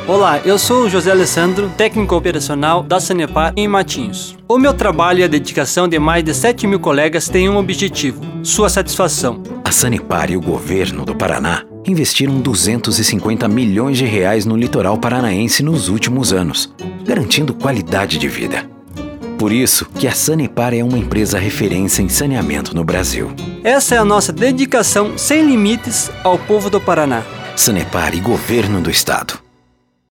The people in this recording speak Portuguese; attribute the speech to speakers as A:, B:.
A: Olá, eu sou o José Alessandro, técnico operacional da Sanepar em Matinhos. O meu trabalho e a dedicação de mais de 7.000 colegas têm um objetivo: sua satisfação.
B: A Sanepar e o governo do Paraná investiram 250 milhões de reais no litoral paranaense nos últimos anos, garantindo qualidade de vida. Por isso que a Sanepar é uma empresa referência em saneamento no Brasil.
A: Essa é a nossa dedicação sem limites ao povo do Paraná.
B: Sanepar e Governo do Estado.